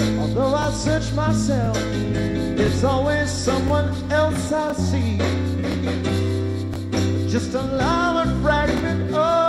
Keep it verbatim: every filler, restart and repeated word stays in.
Although I search myself, it's always someone else I see. Just a lover fragment of